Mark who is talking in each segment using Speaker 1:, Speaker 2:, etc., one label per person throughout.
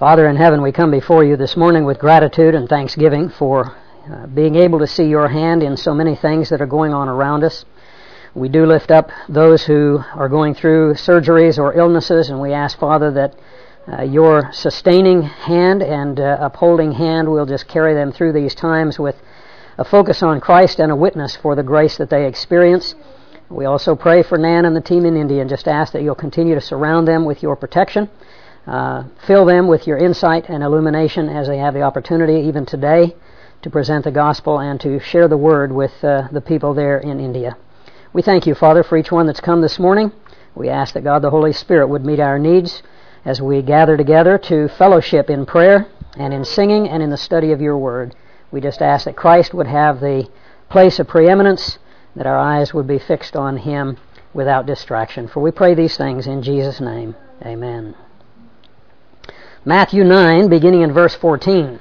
Speaker 1: Father in heaven, we come before you this morning with gratitude and thanksgiving for being able to see your hand in so many things that are going on around us. We do lift up those who are going through surgeries or illnesses, and we ask, Father, that your sustaining hand and upholding hand will just carry them through these times with a focus on Christ and a witness for the grace that they experience. We also pray for Nan and the team in India and just ask that you'll continue to surround them with your protection. Fill them with your insight and illumination as they have the opportunity, even today, to present the gospel and to share the word with the people there in India. We thank you, Father, for each one that's come this morning. We ask that God the Holy Spirit would meet our needs as we gather together to fellowship in prayer and in singing and in the study of your word. We just ask that Christ would have the place of preeminence, that our eyes would be fixed on him without distraction. For we pray these things in Jesus' name. Amen. Matthew 9, beginning in verse 14.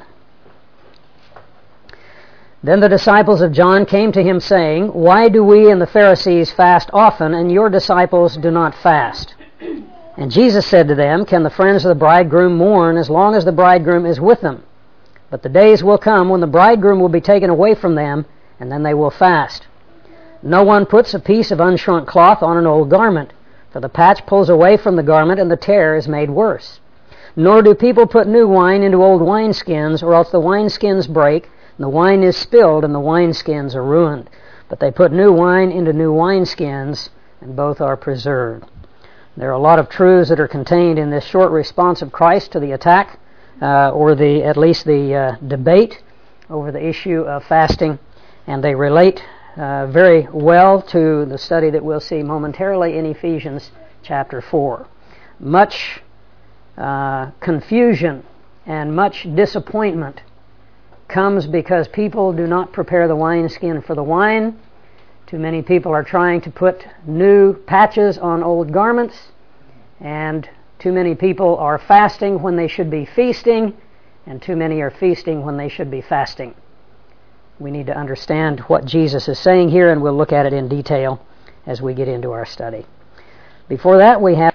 Speaker 1: Then the disciples of John came to him, saying, Why do we and the Pharisees fast often, and your disciples do not fast? And Jesus said to them, Can the friends of the bridegroom mourn as long as the bridegroom is with them? But the days will come when the bridegroom will be taken away from them, and then they will fast. No one puts a piece of unshrunk cloth on an old garment, for the patch pulls away from the garment, and the tear is made worse. Nor do people put new wine into old wineskins, or else the wineskins break, and the wine is spilled, and the wineskins are ruined. But they put new wine into new wineskins, and both are preserved. There are a lot of truths that are contained in this short response of Christ to the attack, or at least the debate over the issue of fasting, and they relate very well to the study that we'll see momentarily in Ephesians chapter 4. Much confusion and much disappointment comes because people do not prepare the wineskin for the wine. Too many people are trying to put new patches on old garments, and too many people are fasting when they should be feasting, and too many are feasting when they should be fasting. We need to understand what Jesus is saying here, and we'll look at it in detail as we get into our study. Before that, we have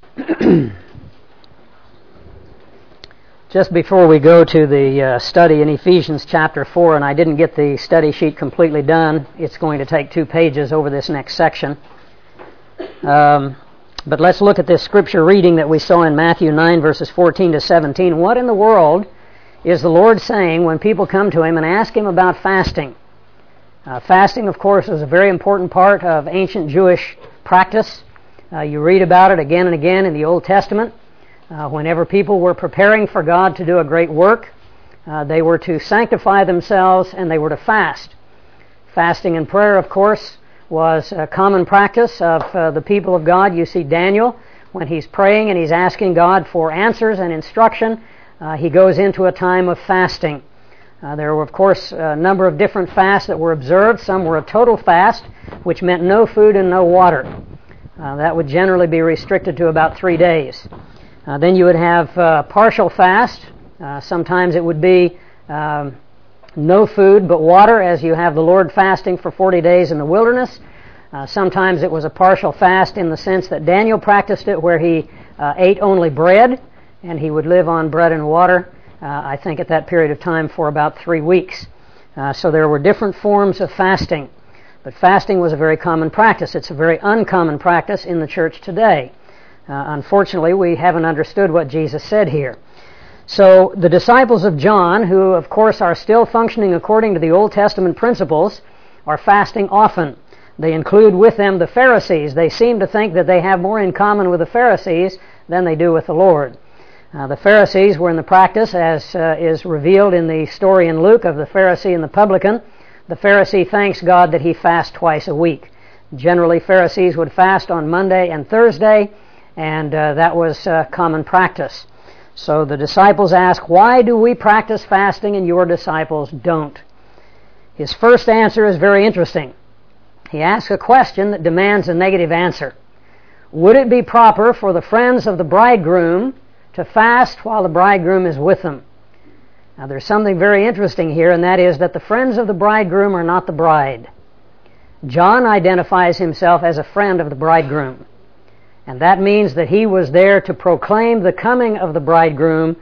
Speaker 1: just before we go to the study in Ephesians chapter 4, and I didn't get the study sheet completely done. It's going to take 2 pages over this next section. But let's look at this scripture reading that we saw in Matthew 9, verses 14 to 17. What in the world is the Lord saying when people come to him and ask him about fasting? Fasting, of course, is a very important part of ancient Jewish practice. You read about it again and again in the Old Testament. Whenever people were preparing for God to do a great work, they were to sanctify themselves and they were to fast. Fasting and prayer, of course, was a common practice of the people of God. You see Daniel, when he's praying and he's asking God for answers and instruction, he goes into a time of fasting. There were, of course, a number of different fasts that were observed. Some were a total fast, which meant no food and no water. That would generally be restricted to about 3 days. Then you would have partial fast. Sometimes it would be no food but water, as you have the Lord fasting for 40 days in the wilderness. Sometimes it was a partial fast in the sense that Daniel practiced it, where he ate only bread, and he would live on bread and water, I think at that period of time, for about 3 weeks. So there were different forms of fasting. But fasting was a very common practice. It's a very uncommon practice in the church today. Unfortunately, we haven't understood what Jesus said here. So the disciples of John, who of course are still functioning according to the Old Testament principles, are fasting often. They include with them the Pharisees. They seem to think that they have more in common with the Pharisees than they do with the Lord. The Pharisees were in the practice, as is revealed in the story in Luke of the Pharisee and the publican. The Pharisee thanks God that he fasts twice a week. Generally, Pharisees would fast on Monday and Thursday, and that was common practice. So the disciples ask, Why do we practice fasting and your disciples don't? His first answer is very interesting. He asks a question that demands a negative answer. Would it be proper for the friends of the bridegroom to fast while the bridegroom is with them? Now there's something very interesting here, and that is that the friends of the bridegroom are not the bride. John identifies himself as a friend of the bridegroom. And that means that he was there to proclaim the coming of the bridegroom,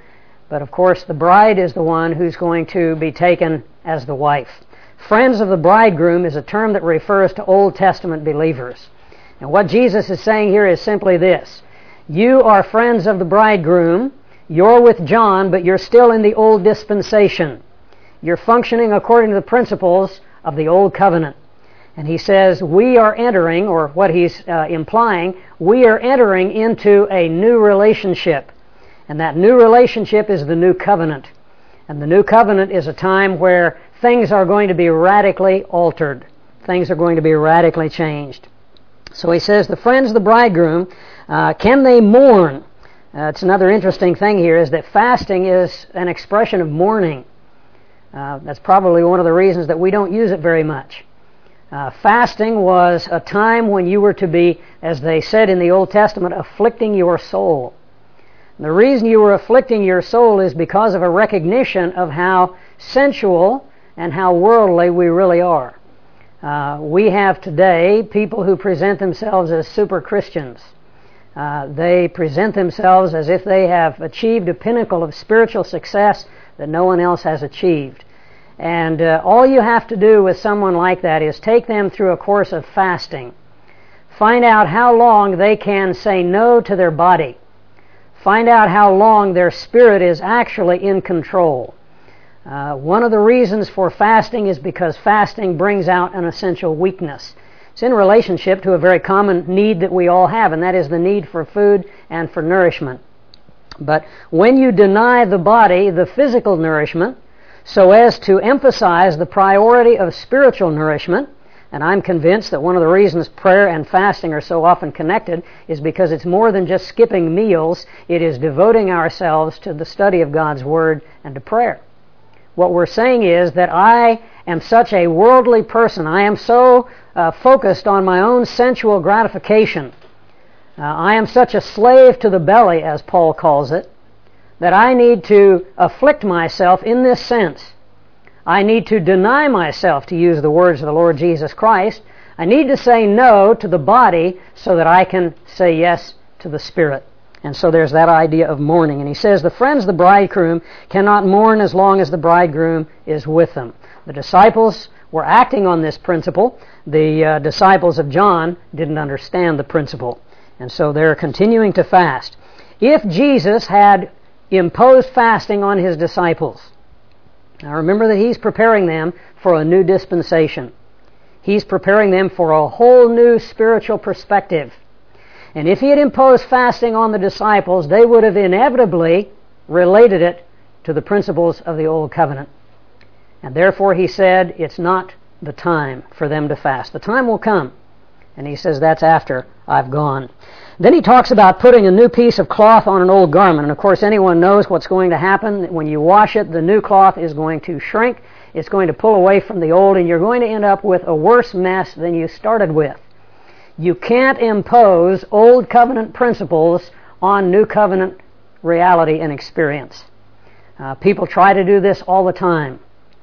Speaker 1: But of course, the bride is the one who's going to be taken as the wife. Friends of the bridegroom is a term that refers to Old Testament believers. And what Jesus is saying here is simply this. You are friends of the bridegroom. You're with John, but you're still in the old dispensation. You're functioning according to the principles of the old covenant. And he says, we are entering, or what he's implying, we are entering into a new relationship. And that new relationship is the new covenant. And the new covenant is a time where things are going to be radically altered. Things are going to be radically changed. So he says, the friends of the bridegroom, can they mourn? It's another interesting thing here is that fasting is an expression of mourning. That's probably one of the reasons that we don't use it very much. Fasting was a time when you were to be, as they said in the Old Testament, afflicting your soul. And the reason you were afflicting your soul is because of a recognition of how sensual and how worldly we really are. We have today people who present themselves as super Christians. They present themselves as if they have achieved a pinnacle of spiritual success that no one else has achieved. And all you have to do with someone like that is take them through a course of fasting. Find out how long they can say no to their body. Find out how long their spirit is actually in control. One of the reasons for fasting is because fasting brings out an essential weakness. It's in relationship to a very common need that we all have, and that is the need for food and for nourishment. But when you deny the body the physical nourishment so as to emphasize the priority of spiritual nourishment, and I'm convinced that one of the reasons prayer and fasting are so often connected is because it's more than just skipping meals. It is devoting ourselves to the study of God's Word and to prayer. What we're saying is that I am such a worldly person. I am so focused on my own sensual gratification. I am such a slave to the belly, as Paul calls it, that I need to afflict myself in this sense. I need to deny myself, to use the words of the Lord Jesus Christ. I need to say no to the body so that I can say yes to the Spirit. And so there's that idea of mourning. And he says, the friends of the bridegroom cannot mourn as long as the bridegroom is with them. The disciples were acting on this principle. The disciples of John didn't understand the principle. And so they're continuing to fast. If Jesus had imposed fasting on his disciples, now remember that he's preparing them for a new dispensation. He's preparing them for a whole new spiritual perspective. And if he had imposed fasting on the disciples, they would have inevitably related it to the principles of the Old Covenant. And therefore he said, it's not the time for them to fast. The time will come. And he says, that's after I've gone. Then he talks about putting a new piece of cloth on an old garment. And of course anyone knows what's going to happen. When you wash it, the new cloth is going to shrink. It's going to pull away from the old, and you're going to end up with a worse mess than you started with. You can't impose Old Covenant principles on New Covenant reality and experience. People try to do this all the time.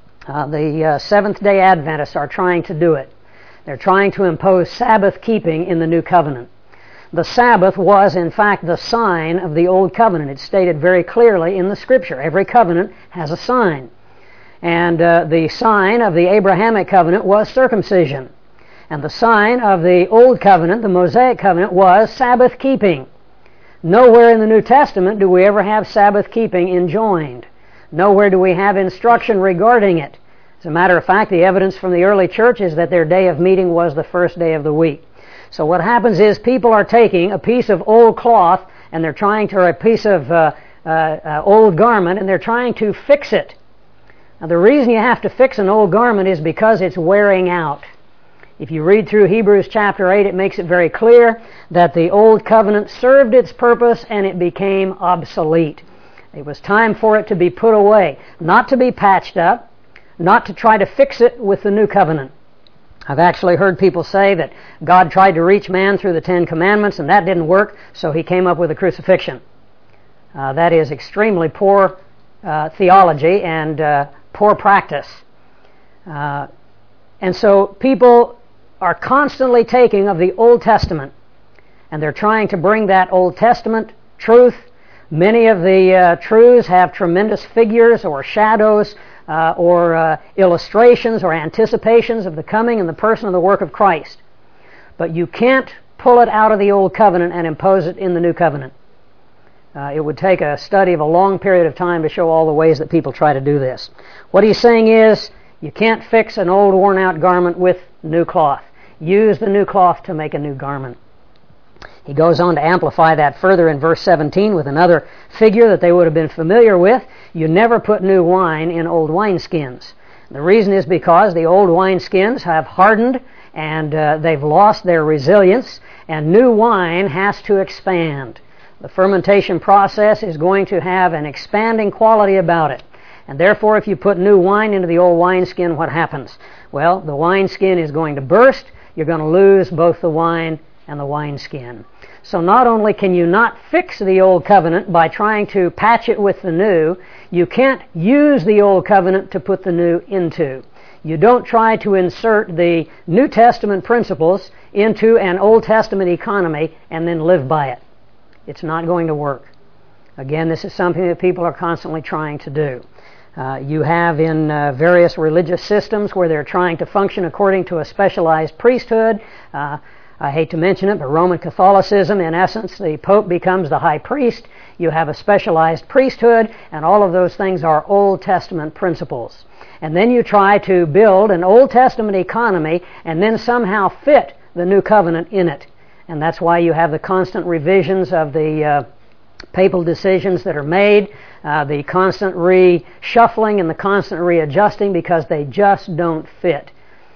Speaker 1: The Seventh-day Adventists are trying to do it. They're trying to impose Sabbath keeping in the New Covenant. The Sabbath was, in fact, the sign of the Old Covenant. It's stated very clearly in the Scripture. Every covenant has a sign. And the sign of the Abrahamic covenant was circumcision. And the sign of the Old Covenant, the Mosaic covenant, was Sabbath keeping. Nowhere in the New Testament do we ever have Sabbath keeping enjoined. Nowhere do we have instruction regarding it. As a matter of fact, the evidence from the early church is that their day of meeting was the first day of the week. So what happens is people are taking a piece of old cloth and they're trying to, or a piece of old garment, and they're trying to fix it. Now the reason you have to fix an old garment is because it's wearing out. If you read through Hebrews chapter 8, it makes it very clear that the Old Covenant served its purpose and it became obsolete. It was time for it to be put away, not to be patched up, not to try to fix it with the New Covenant. I've actually heard people say that God tried to reach man through the Ten Commandments and that didn't work, so he came up with a crucifixion. That is extremely poor theology and poor practice. And so people are constantly taking of the Old Testament, and they're trying to bring that Old Testament truth, Many of the truths have tremendous figures or shadows or illustrations or anticipations of the coming and the person and the work of Christ. But you can't pull it out of the Old Covenant and impose it in the New Covenant. It would take a study of a long period of time to show all the ways that people try to do this. What he's saying is, you can't fix an old worn-out garment with new cloth. Use the new cloth to make a new garment. He goes on to amplify that further in verse 17 with another figure that they would have been familiar with. You never put new wine in old wineskins. The reason is because the old wineskins have hardened and they've lost their resilience, and new wine has to expand. The fermentation process is going to have an expanding quality about it. And therefore, if you put new wine into the old wineskin, what happens? Well, the wineskin is going to burst. You're going to lose both the wine and the wineskin. So not only can you not fix the old covenant by trying to patch it with the new, you can't use the old covenant to put the new into. You don't try to insert the New Testament principles into an Old Testament economy and then live by it. It's not going to work. Again, this is something that people are constantly trying to do. You have in various religious systems where they're trying to function according to a specialized priesthood. I hate to mention it, but Roman Catholicism, in essence, the Pope becomes the high priest. You have a specialized priesthood, and all of those things are Old Testament principles. And then you try to build an Old Testament economy and then somehow fit the New Covenant in it. And that's why you have the constant revisions of the papal decisions that are made, the constant reshuffling and the constant readjusting, because they just don't fit.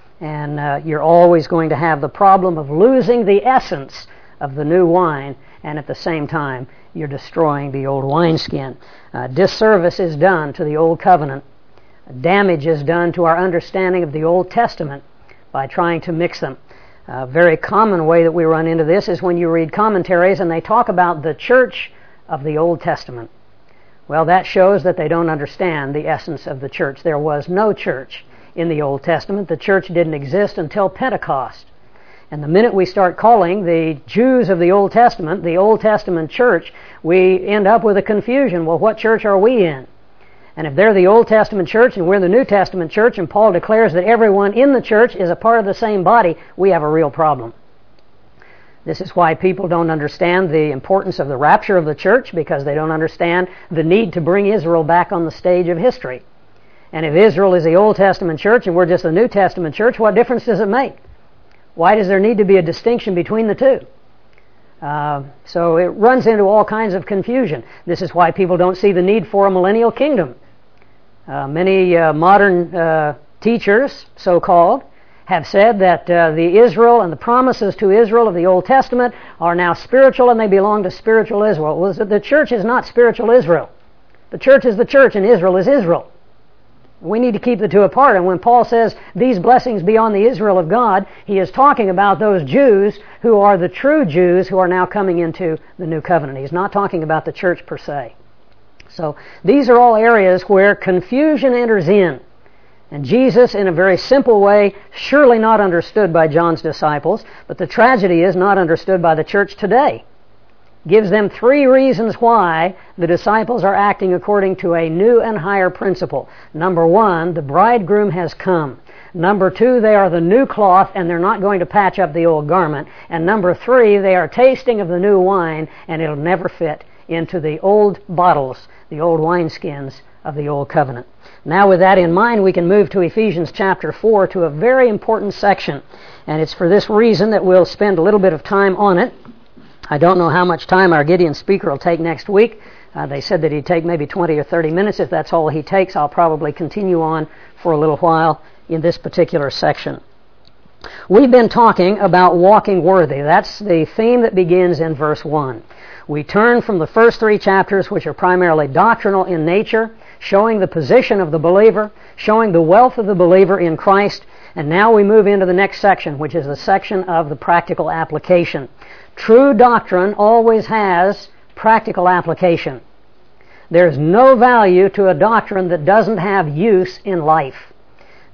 Speaker 1: And you're always going to have the problem of losing the essence of the new wine, and at the same time you're destroying the old wineskin. Disservice is done to the Old Covenant. Damage is done to our understanding of the Old Testament by trying to mix them. A very common way that we run into this is when you read commentaries and they talk about the church of the Old Testament. Well, that shows that they don't understand the essence of the church. There was no church in the Old Testament. The church didn't exist until Pentecost. And the minute we start calling the Jews of the Old Testament church, we end up with a confusion. Well, what church are we in? And if they're the Old Testament church and we're the New Testament church, and Paul declares that everyone in the church is a part of the same body, we have a real problem. This is why people don't understand the importance of the rapture of the church, because they don't understand the need to bring Israel back on the stage of history. And if Israel is the Old Testament church and we're just the New Testament church, what difference does it make? Why does there need to be a distinction between the two? So it runs into all kinds of confusion. This is why people don't see the need for a millennial kingdom. Many modern teachers, so-called, have said that the Israel and the promises to Israel of the Old Testament are now spiritual and they belong to spiritual Israel. Well, the church is not spiritual Israel. The church is the church and Israel is Israel. We need to keep the two apart. And when Paul says these blessings be on the Israel of God, he is talking about those Jews who are the true Jews who are now coming into the new covenant. He's not talking about the church per se. So these are all areas where confusion enters in. And Jesus, in a very simple way, surely not understood by John's disciples, but the tragedy is not understood by the church today, gives them three reasons why the disciples are acting according to a new and higher principle. Number one, the bridegroom has come. Number two, they are the new cloth and they're not going to patch up the old garment. And number three, they are tasting of the new wine and it'll never fit into the old bottles, the old wineskins of the old covenant. Now with that in mind, we can move to Ephesians chapter 4, to a very important section. And it's for this reason that we'll spend a little bit of time on it. I don't know how much time our Gideon speaker will take next week. They said that he'd take maybe 20 or 30 minutes. If that's all he takes, I'll probably continue on for a little while in this particular section. We've been talking about walking worthy. That's the theme that begins in verse 1. We turn from the first three chapters, which are primarily doctrinal in nature, showing the position of the believer, showing the wealth of the believer in Christ, and now we move into the next section, which is the section of the practical application. True doctrine always has practical application. There's no value to a doctrine that doesn't have use in life.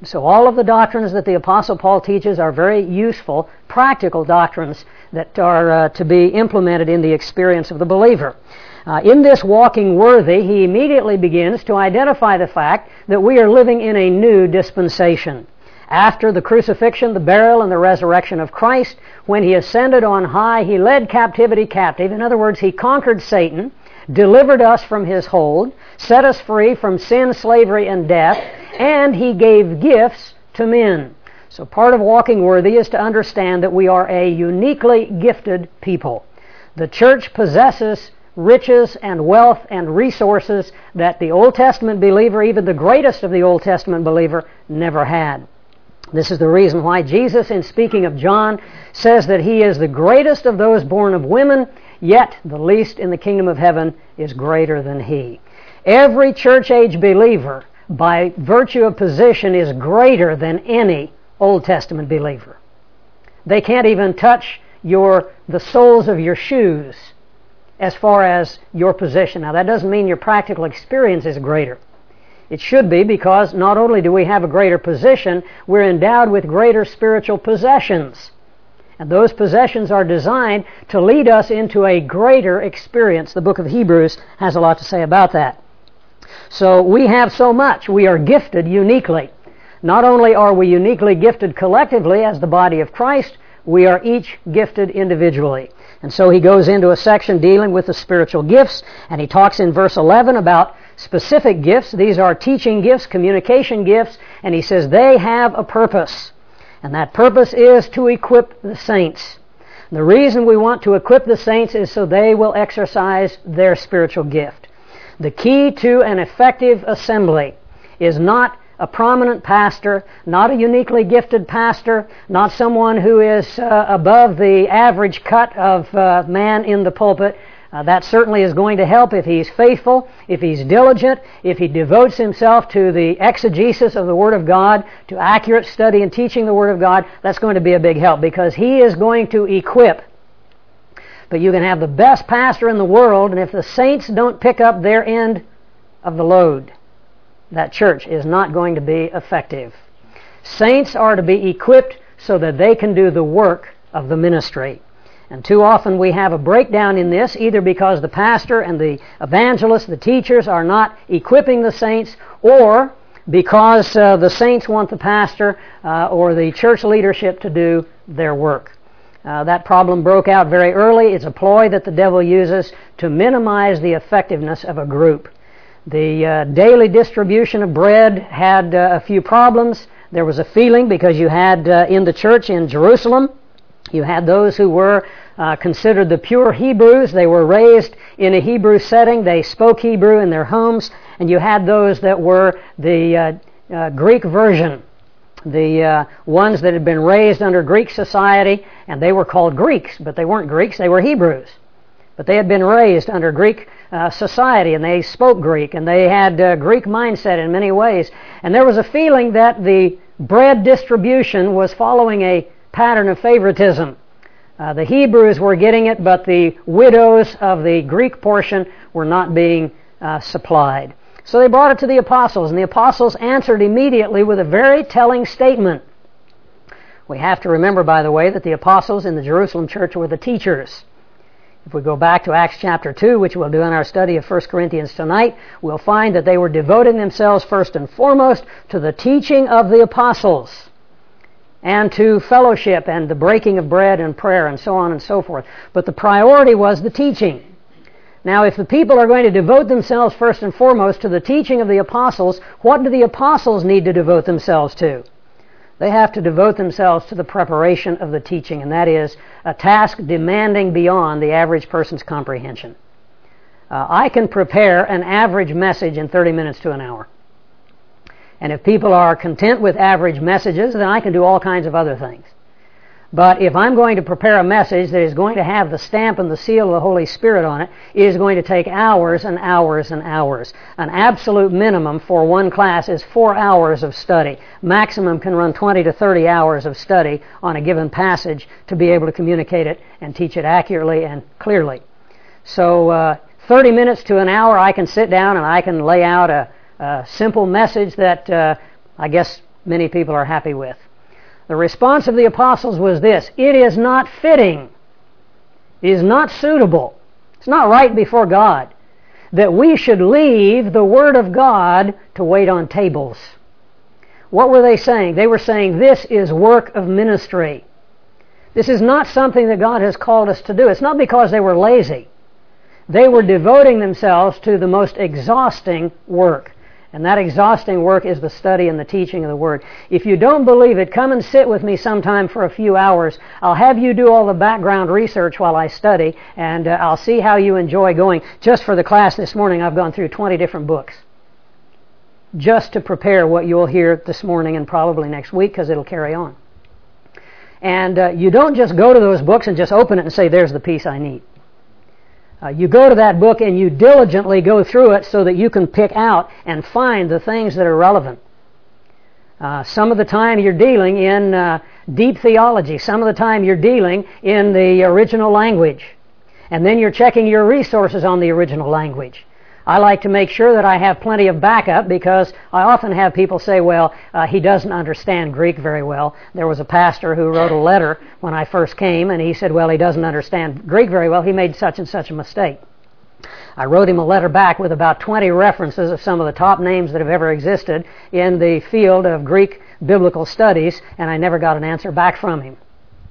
Speaker 1: So all of the doctrines that the Apostle Paul teaches are very useful, practical doctrines that are to be implemented in the experience of the believer. In this walking worthy, he immediately begins to identify the fact that we are living in a new dispensation. After the crucifixion, the burial, and the resurrection of Christ, when he ascended on high, he led captivity captive. In other words, he conquered Satan, delivered us from his hold, set us free from sin, slavery, and death, and he gave gifts to men. So part of walking worthy is to understand that we are a uniquely gifted people. The church possesses riches and wealth and resources that the Old Testament believer, even the greatest of the Old Testament believer, never had. This is the reason why Jesus, in speaking of John, says that he is the greatest of those born of women, yet the least in the kingdom of heaven is greater than he. Every church-age believer, by virtue of position, is greater than any Old Testament believer. They can't even touch the soles of your shoes as far as your position. Now, that doesn't mean your practical experience is greater. It should be, because not only do we have a greater position, we're endowed with greater spiritual possessions. And those possessions are designed to lead us into a greater experience. The book of Hebrews has a lot to say about that. So we have so much. We are gifted uniquely. Not only are we uniquely gifted collectively as the body of Christ, we are each gifted individually. And so he goes into a section dealing with the spiritual gifts, and he talks in verse 11 about specific gifts. These are teaching gifts, communication gifts, and he says they have a purpose. And that purpose is to equip the saints. The reason we want to equip the saints is so they will exercise their spiritual gift. The key to an effective assembly is not a prominent pastor, not a uniquely gifted pastor, not someone who is above the average cut of man in the pulpit. That certainly is going to help if he's faithful, if he's diligent, if he devotes himself to the exegesis of the Word of God, to accurate study and teaching the Word of God. That's going to be a big help, because he is going to equip. But you can have the best pastor in the world, and if the saints don't pick up their end of the load, that church is not going to be effective. Saints are to be equipped so that they can do the work of the ministry. And too often we have a breakdown in this, either because the pastor and the evangelist, the teachers, are not equipping the saints, or because the saints want the pastor or the church leadership to do their work. That problem broke out very early. It's a ploy that the devil uses to minimize the effectiveness of a group. The daily distribution of bread had a few problems. There was a feeling, because you had in the church in Jerusalem, you had those who were considered the pure Hebrews. They were raised in a Hebrew setting. They spoke Hebrew in their homes. And you had those that were the Greek version, the ones that had been raised under Greek society, and they were called Greeks, but they weren't Greeks, they were Hebrews. But they had been raised under Greek society, and they spoke Greek, and they had Greek mindset in many ways. And there was a feeling that the bread distribution was following a pattern of favoritism. The Hebrews were getting it, but the widows of the Greek portion were not being supplied. So they brought it to the apostles, and the apostles answered immediately with a very telling statement. We have to remember, by the way, that the apostles in the Jerusalem church were the teachers. If we go back to Acts chapter 2, which we'll do in our study of 1 Corinthians tonight, we'll find that they were devoting themselves first and foremost to the teaching of the apostles and to fellowship and the breaking of bread and prayer and so on and so forth. But the priority was the teaching. Now, if the people are going to devote themselves first and foremost to the teaching of the apostles, what do the apostles need to devote themselves to? They have to devote themselves to the preparation of the teaching, and that is a task demanding beyond the average person's comprehension. I can prepare an average message in 30 minutes to an hour. And if people are content with average messages, then I can do all kinds of other things. But if I'm going to prepare a message that is going to have the stamp and the seal of the Holy Spirit on it, it is going to take hours and hours and hours. An absolute minimum for one class is 4 hours of study. Maximum can run 20 to 30 hours of study on a given passage to be able to communicate it and teach it accurately and clearly. So 30 minutes to an hour, I can sit down and I can lay out a simple message that I guess many people are happy with. The response of the apostles was this: it is not fitting, it is not suitable, it's not right before God that we should leave the Word of God to wait on tables. What were they saying? They were saying this is work of ministry. This is not something that God has called us to do. It's not because they were lazy. They were devoting themselves to the most exhausting work. And that exhausting work is the study and the teaching of the Word. If you don't believe it, come and sit with me sometime for a few hours. I'll have you do all the background research while I study, and I'll see how you enjoy going. Just for the class this morning, I've gone through 20 different books just to prepare what you'll hear this morning and probably next week, because it'll carry on. And you don't just go to those books and just open it and say, there's the piece I need. You go to that book and you diligently go through it so that you can pick out and find the things that are relevant. Some of the time you're dealing in deep theology. Some of the time you're dealing in the original language. And then you're checking your resources on the original language. I like to make sure that I have plenty of backup, because I often have people say, well, he doesn't understand Greek very well. There was a pastor who wrote a letter when I first came, and he said, well, he doesn't understand Greek very well. He made such and such a mistake. I wrote him a letter back with about 20 references of some of the top names that have ever existed in the field of Greek biblical studies, and I never got an answer back from him.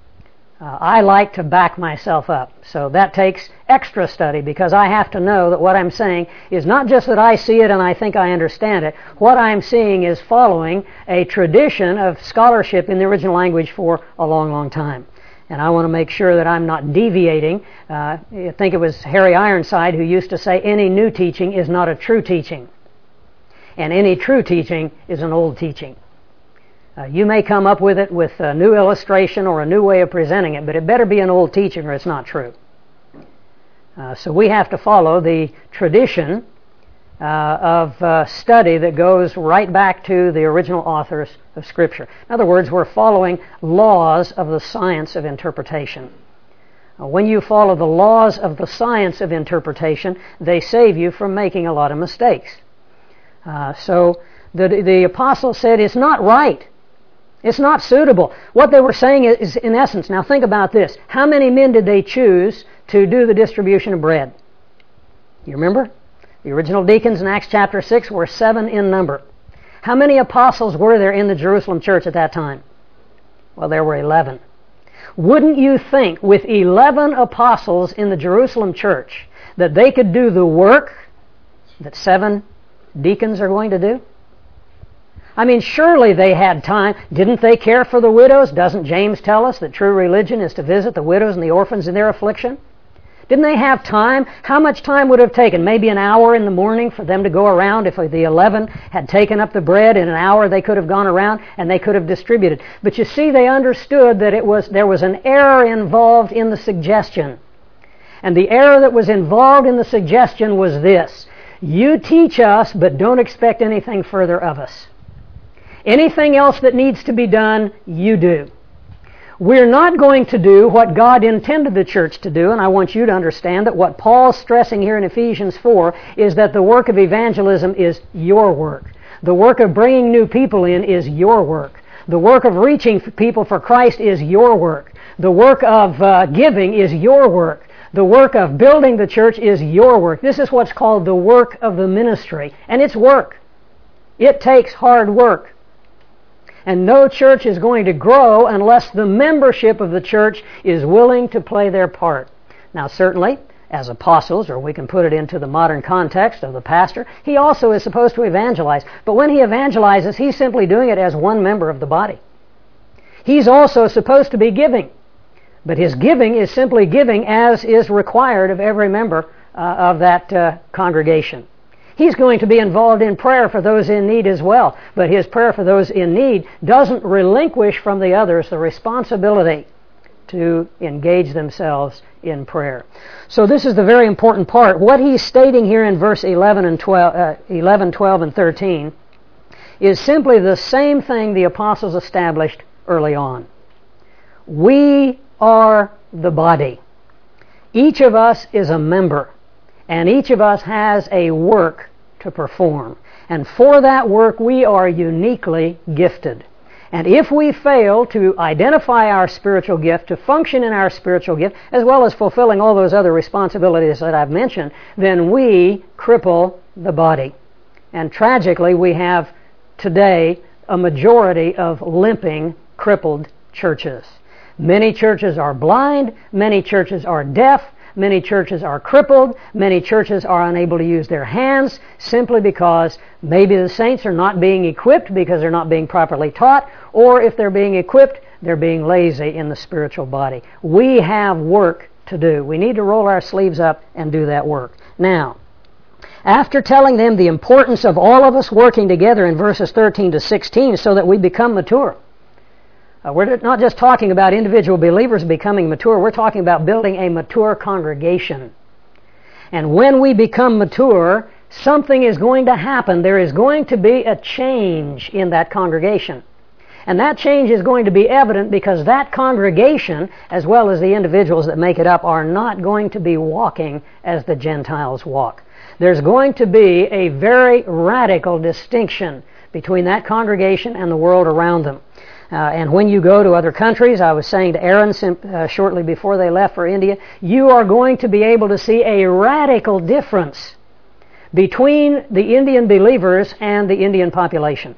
Speaker 1: I like to back myself up. So that takes extra study, because I have to know that what I'm saying is not just that I see it and I think I understand it. What I'm seeing is following a tradition of scholarship in the original language for a long, long time. And I want to make sure that I'm not deviating. I think it was Harry Ironside who used to say, any new teaching is not a true teaching. And any true teaching is an old teaching. You may come up with it with a new illustration or a new way of presenting it, but it better be an old teaching or it's not true. So we have to follow the tradition of study that goes right back to the original authors of Scripture. In other words, we're following laws of the science of interpretation. When you follow the laws of the science of interpretation, they save you from making a lot of mistakes. So the apostle said it's not right. It's not suitable. What they were saying is, in essence, now think about this. How many men did they choose to do the distribution of bread? You remember? The original deacons in Acts chapter 6 were 7 in number. How many apostles were there in the Jerusalem church at that time? Well, there were 11. Wouldn't you think, with 11 apostles in the Jerusalem church, that they could do the work that 7 deacons are going to do? I mean, surely they had time. Didn't they care for the widows? Doesn't James tell us that true religion is to visit the widows and the orphans in their affliction? Didn't they have time? How much time would it have taken? Maybe an hour in the morning for them to go around. If the 11 had taken up the bread, in an hour they could have gone around and they could have distributed. But you see, they understood that there was an error involved in the suggestion. And the error that was involved in the suggestion was this: you teach us, but don't expect anything further of us. Anything else that needs to be done, you do. We're not going to do what God intended the church to do, and I want you to understand that what Paul's stressing here in Ephesians 4 is that the work of evangelism is your work. The work of bringing new people in is your work. The work of reaching people for Christ is your work. The work of giving is your work. The work of building the church is your work. This is what's called the work of the ministry, and it's work. It takes hard work. And no church is going to grow unless the membership of the church is willing to play their part. Now, certainly, as apostles, or we can put it into the modern context of the pastor, he also is supposed to evangelize. But when he evangelizes, he's simply doing it as one member of the body. He's also supposed to be giving. But his giving is simply giving as is required of every member of that congregation. He's going to be involved in prayer for those in need as well. But his prayer for those in need doesn't relinquish from the others the responsibility to engage themselves in prayer. So this is the very important part. What he's stating here in verse 11, 12, and 13 is simply the same thing the apostles established early on. We are the body. Each of us is a member, and each of us has a work to perform. And for that work we are uniquely gifted. And if we fail to identify our spiritual gift, to function in our spiritual gift, as well as fulfilling all those other responsibilities that I've mentioned, then we cripple the body. And tragically, we have today a majority of limping, crippled churches. Many churches are blind, many churches are deaf, many churches are crippled, many churches are unable to use their hands simply because maybe the saints are not being equipped because they're not being properly taught, or if they're being equipped, they're being lazy in the spiritual body. We have work to do. We need to roll our sleeves up and do that work. Now, after telling them the importance of all of us working together in verses 13 to 16 so that we become mature, we're not just talking about individual believers becoming mature, we're talking about building a mature congregation. And when we become mature, something is going to happen. There is going to be a change in that congregation. And that change is going to be evident because that congregation, as well as the individuals that make it up, are not going to be walking as the Gentiles walk. There's going to be a very radical distinction between that congregation and the world around them. And when you go to other countries, I was saying to Aaron shortly before they left for India, you are going to be able to see a radical difference between the Indian believers and the Indian population.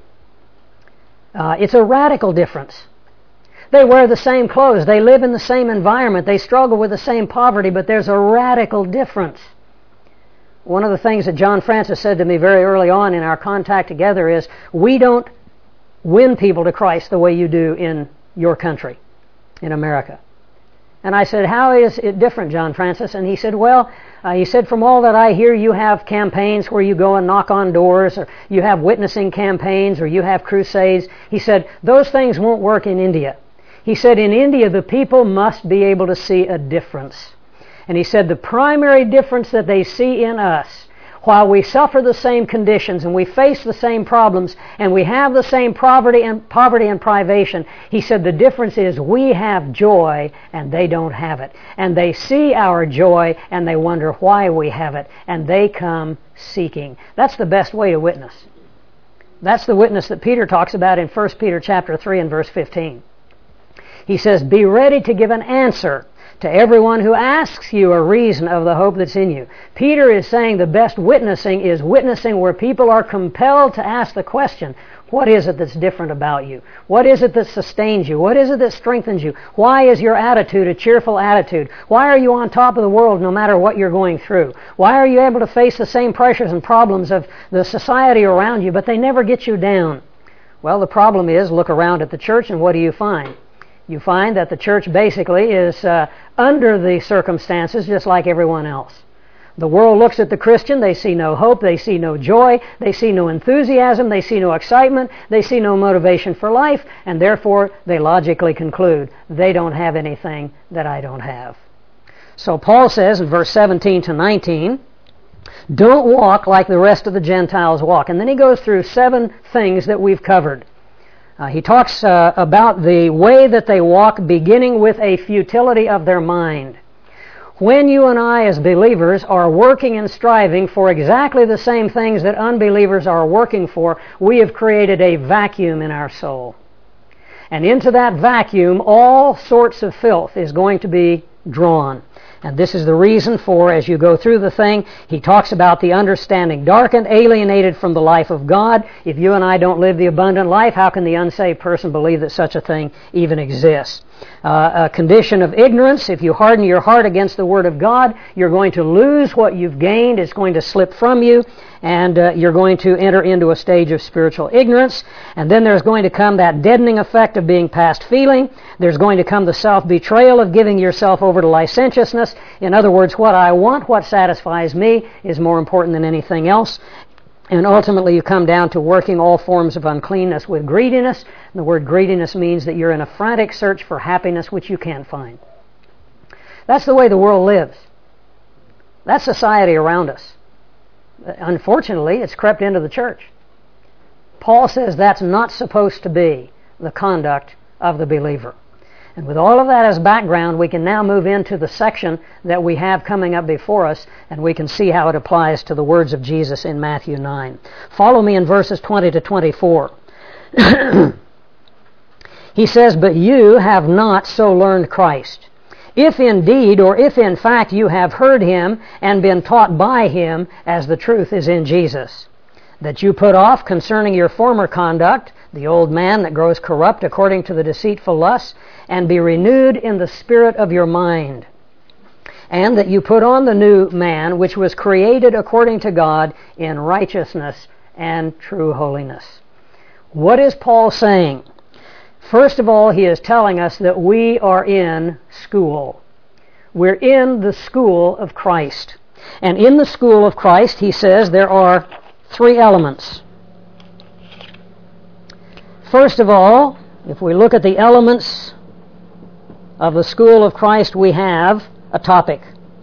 Speaker 1: It's a radical difference. They wear the same clothes, they live in the same environment, they struggle with the same poverty, but there's a radical difference. One of the things that John Francis said to me very early on in our contact together is, we don't win people to Christ the way you do in your country, in America. And I said, how is it different, John Francis? And he said, he said, from all that I hear, you have campaigns where you go and knock on doors, or you have witnessing campaigns, or you have crusades. He said, those things won't work in India. He said, in India, the people must be able to see a difference. And he said, the primary difference that they see in us, while we suffer the same conditions and we face the same problems and we have the same poverty and privation, he said the difference is we have joy and they don't have it. And they see our joy and they wonder why we have it, and they come seeking. That's the best way to witness. That's the witness that Peter talks about in 1 Peter chapter 3 and verse 15. He says, be ready to give an answer to everyone who asks you a reason of the hope that's in you. Peter is saying the best witnessing is witnessing where people are compelled to ask the question, what is it that's different about you? What is it that sustains you? What is it that strengthens you? Why is your attitude a cheerful attitude? Why are you on top of the world no matter what you're going through? Why are you able to face the same pressures and problems of the society around you, but they never get you down? Well, the problem is, look around at the church and what do you find? You find that the church basically is under the circumstances just like everyone else. The world looks at the Christian, they see no hope, they see no joy, they see no enthusiasm, they see no excitement, they see no motivation for life, and therefore they logically conclude they don't have anything that I don't have. So Paul says in verse 17 to 19, don't walk like the rest of the Gentiles walk. And then he goes through 7 things that we've covered. He talks about the way that they walk, beginning with a futility of their mind. When you and I as believers are working and striving for exactly the same things that unbelievers are working for, we have created a vacuum in our soul. And into that vacuum, all sorts of filth is going to be drawn. And this is the reason for, as you go through the thing, he talks about the understanding darkened, alienated from the life of God. If you and I don't live the abundant life, how can the unsaved person believe that such a thing even exists? A condition of ignorance. If you harden your heart against the Word of God, you're going to lose what you've gained. It's going to slip from you, and you're going to enter into a stage of spiritual ignorance. And then there's going to come that deadening effect of being past feeling. There's going to come the self-betrayal of giving yourself over to licentiousness. In other words, what I want, what satisfies me, is more important than anything else. And ultimately you come down to working all forms of uncleanness with greediness. And the word greediness means that you're in a frantic search for happiness which you can't find. That's the way the world lives. That's society around us. Unfortunately, it's crept into the church. Paul says that's not supposed to be the conduct of the believer. And with all of that as background, we can now move into the section that we have coming up before us, and we can see how it applies to the words of Jesus in Matthew 9. Follow me in verses 20 to 24. He says, "But you have not so learned Christ. If indeed, or if in fact you have heard Him and been taught by Him, as the truth is in Jesus, that you put off concerning your former conduct the old man that grows corrupt according to the deceitful lusts, and be renewed in the spirit of your mind, and that you put on the new man, which was created according to God in righteousness and true holiness." What is Paul saying? First of all, he is telling us that we are in school. We're in the school of Christ. And in the school of Christ, he says, there are three elements. First of all, if we look at the elements of the school of Christ, we have a topic.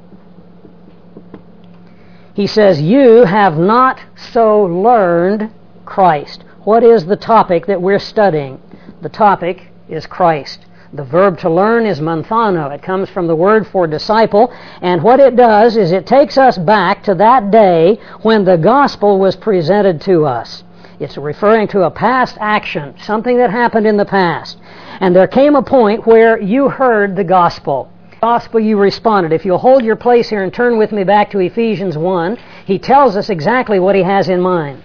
Speaker 1: He says, "You have not so learned Christ." What is the topic that we're studying? The topic is Christ. The verb to learn is manthano. It comes from the word for disciple, and what it does is it takes us back to that day when the gospel was presented to us. It's referring to a past action, something that happened in the past. And there came a point where you heard the gospel. Gospel, you responded. If you'll hold your place here and turn with me back to Ephesians 1, he tells us exactly what he has in mind.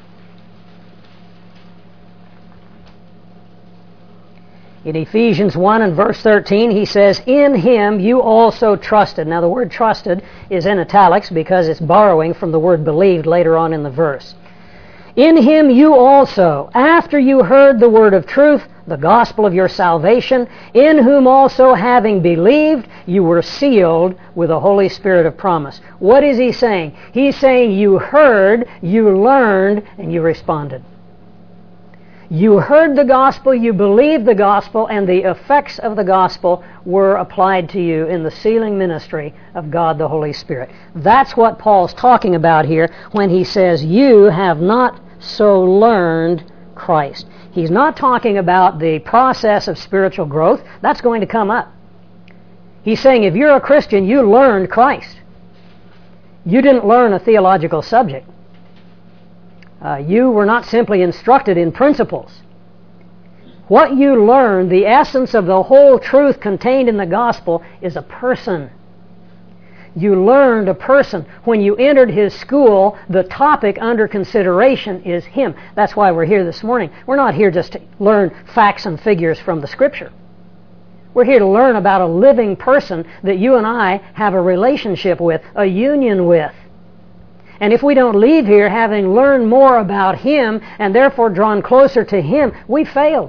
Speaker 1: In Ephesians 1 and verse 13, he says, "In Him you also trusted." Now the word trusted is in italics because it's borrowing from the word believed later on in the verse. "In Him you also, after you heard the word of truth, the gospel of your salvation, in whom also having believed, you were sealed with the Holy Spirit of promise." What is he saying? He's saying you heard, you learned, and you responded. You heard the gospel, you believed the gospel, and the effects of the gospel were applied to you in the sealing ministry of God the Holy Spirit. That's what Paul's talking about here when he says, "You have not so learned Christ." He's not talking about the process of spiritual growth. That's going to come up. He's saying if you're a Christian, you learned Christ. You didn't learn a theological subject. You were not simply instructed in principles. What you learned, the essence of the whole truth contained in the gospel, is a person. You learned a person. When you entered his school, the topic under consideration is him. That's why we're here this morning. We're not here just to learn facts and figures from the Scripture. We're here to learn about a living person that you and I have a relationship with, a union with. And if we don't leave here having learned more about Him and therefore drawn closer to Him, we failed.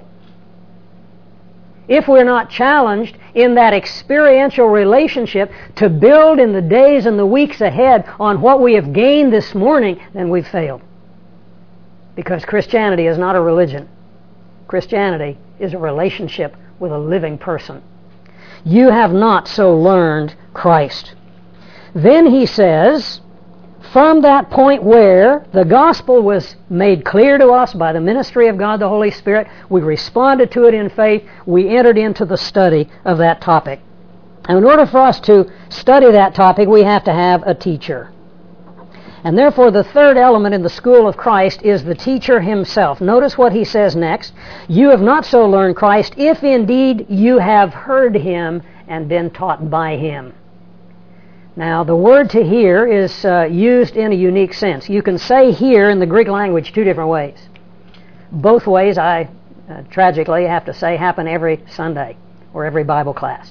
Speaker 1: If we're not challenged in that experiential relationship to build in the days and the weeks ahead on what we have gained this morning, then we've failed. Because Christianity is not a religion. Christianity is a relationship with a living person. You have not so learned Christ. Then he says, from that point where the gospel was made clear to us by the ministry of God the Holy Spirit, we responded to it in faith, we entered into the study of that topic. And in order for us to study that topic, we have to have a teacher. And therefore the third element in the school of Christ is the teacher himself. Notice what he says next. You have not so learned Christ, if indeed you have heard Him and been taught by Him. Now, the word to hear is used in a unique sense. You can say hear in the Greek language two different ways. Both ways, I tragically have to say, happen every Sunday or every Bible class.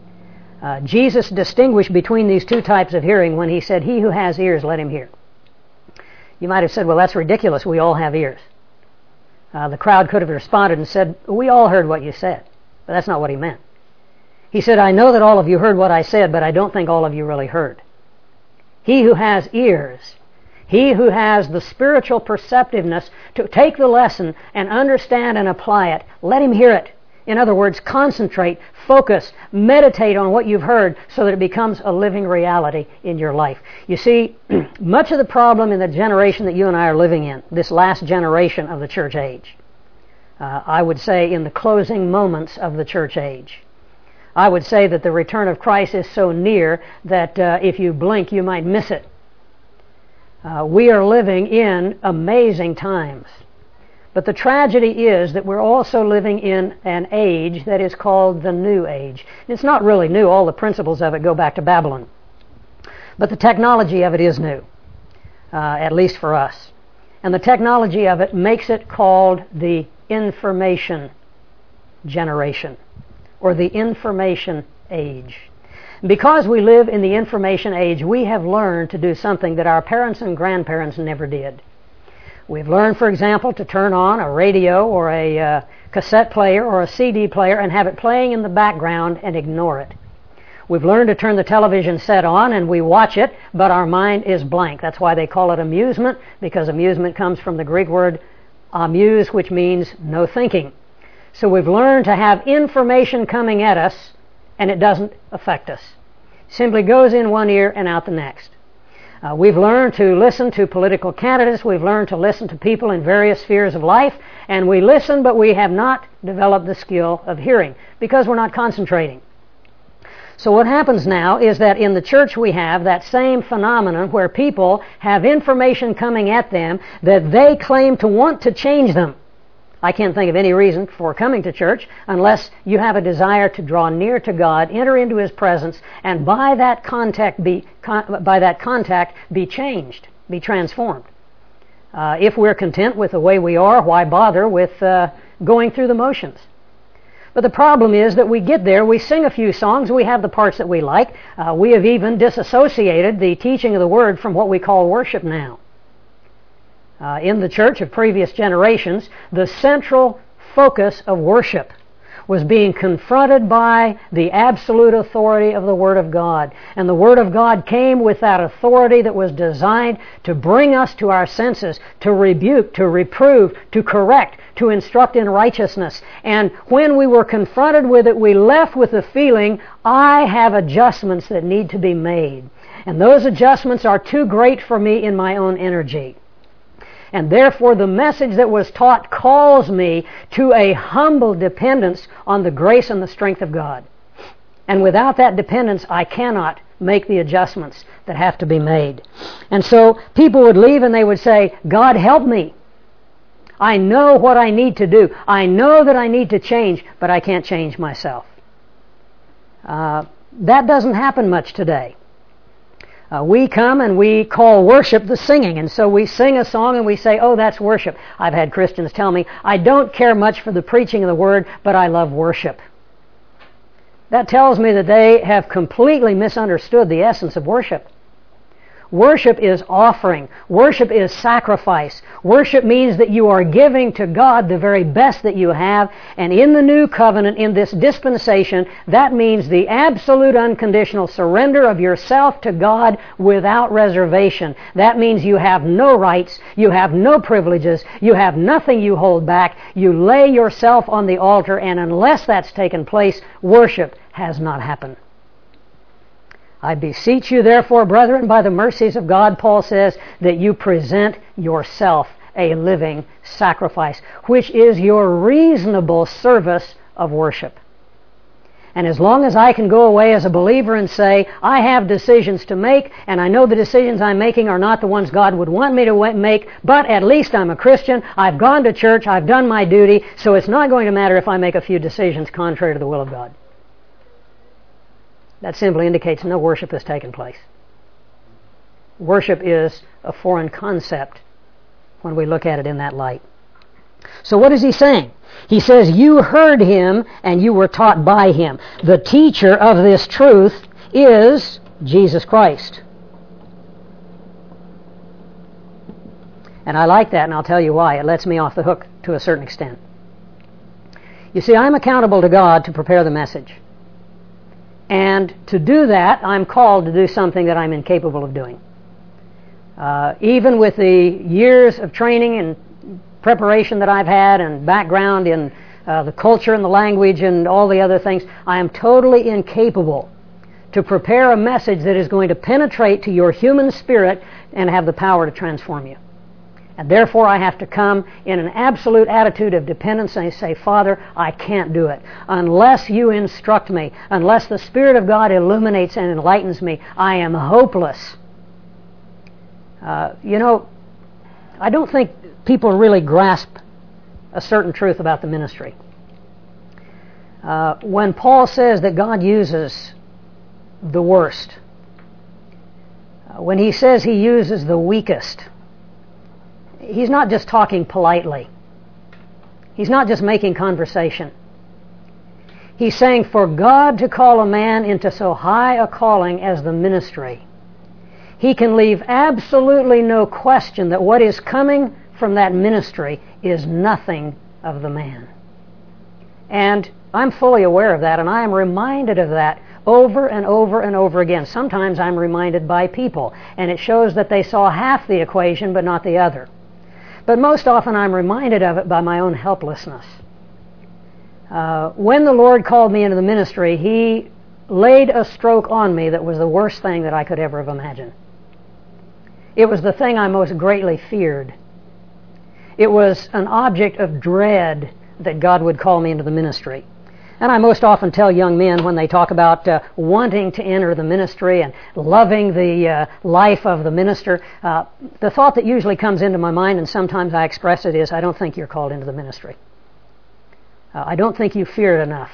Speaker 1: Jesus distinguished between these two types of hearing when He said, "He who has ears, let him hear." You might have said, well, that's ridiculous. We all have ears. The crowd could have responded and said, we all heard what you said. But that's not what He meant. He said, I know that all of you heard what I said, but I don't think all of you really heard. He who has ears, he who has the spiritual perceptiveness to take the lesson and understand and apply it, let him hear it. In other words, concentrate, focus, meditate on what you've heard so that it becomes a living reality in your life. You see, much of the problem in the generation that you and I are living in, this last generation of the church age, I would say in the closing moments of the church age, I would say that the return of Christ is so near that if you blink, you might miss it. We are living in amazing times. But the tragedy is that we're also living in an age that is called the New Age. It's not really new. All the principles of it go back to Babylon. But the technology of it is new, at least for us. And the technology of it makes it called the information generation, or the information age. Because we live in the information age, we have learned to do something that our parents and grandparents never did. We've learned, for example, to turn on a radio or a cassette player or a CD player and have it playing in the background and ignore it. We've learned to turn the television set on and we watch it, but our mind is blank. That's why they call it amusement, because amusement comes from the Greek word amuse, which means no thinking. So we've learned to have information coming at us, and it doesn't affect us. It simply goes in one ear and out the next. We've learned to listen to political candidates. We've learned to listen to people in various spheres of life. And we listen, but we have not developed the skill of hearing because we're not concentrating. So what happens now is that in the church we have that same phenomenon where people have information coming at them that they claim to want to change them. I can't think of any reason for coming to church unless you have a desire to draw near to God, enter into His presence, and by that contact be changed, be transformed. If we're content with the way we are, why bother with going through the motions? But the problem is that we get there, we sing a few songs, we have the parts that we like. We have even disassociated the teaching of the Word from what we call worship now. In the church of previous generations, the central focus of worship was being confronted by the absolute authority of the Word of God. And the Word of God came with that authority that was designed to bring us to our senses, to rebuke, to reprove, to correct, to instruct in righteousness. And when we were confronted with it, we left with the feeling, I have adjustments that need to be made. And those adjustments are too great for me in my own energy. And therefore the message that was taught calls me to a humble dependence on the grace and the strength of God. And without that dependence, I cannot make the adjustments that have to be made. And so people would leave and they would say, God help me. I know what I need to do. I know that I need to change, but I can't change myself. That doesn't happen much today. We come and we call worship the singing, and so we sing a song and we say, oh, that's worship. I've had Christians tell me, I don't care much for the preaching of the Word, but I love worship. That tells me that they have completely misunderstood the essence of worship. Worship is offering. Worship is sacrifice. Worship means that you are giving to God the very best that you have. And in the new covenant, in this dispensation, that means the absolute unconditional surrender of yourself to God without reservation. That means you have no rights, you have no privileges, you have nothing you hold back. You lay yourself on the altar, and unless that's taken place, worship has not happened. I beseech you, therefore, brethren, by the mercies of God, Paul says, that you present yourself a living sacrifice, which is your reasonable service of worship. And as long as I can go away as a believer and say, I have decisions to make, and I know the decisions I'm making are not the ones God would want me to make, but at least I'm a Christian, I've gone to church, I've done my duty, so it's not going to matter if I make a few decisions contrary to the will of God. That simply indicates no worship has taken place. Worship is a foreign concept when we look at it in that light. So what is he saying? He says, you heard him and you were taught by him. The teacher of this truth is Jesus Christ. And I like that, and I'll tell you why. It lets me off the hook to a certain extent. You see, I'm accountable to God to prepare the message. And to do that, I'm called to do something that I'm incapable of doing. Even with the years of training and preparation that I've had and background in the culture and the language and all the other things, I am totally incapable to prepare a message that is going to penetrate to your human spirit and have the power to transform you. And therefore I have to come in an absolute attitude of dependence and say, Father, I can't do it. Unless you instruct me, unless the Spirit of God illuminates and enlightens me, I am hopeless. I don't think people really grasp a certain truth about the ministry. When Paul says that God uses the worst, when he says he uses the weakest, he's not just talking politely. He's not just making conversation. He's saying for God to call a man into so high a calling as the ministry, he can leave absolutely no question that what is coming from that ministry is nothing of the man. And I'm fully aware of that, and I am reminded of that over and over and over again. Sometimes I'm reminded by people, and it shows that they saw half the equation but not the other. But most often I'm reminded of it by my own helplessness. When the Lord called me into the ministry, He laid a stroke on me that was the worst thing that I could ever have imagined. It was the thing I most greatly feared. It was an object of dread that God would call me into the ministry. And I most often tell young men when they talk about wanting to enter the ministry and loving the life of the minister, the thought that usually comes into my mind, and sometimes I express it, is, I don't think you're called into the ministry. I don't think you fear it enough.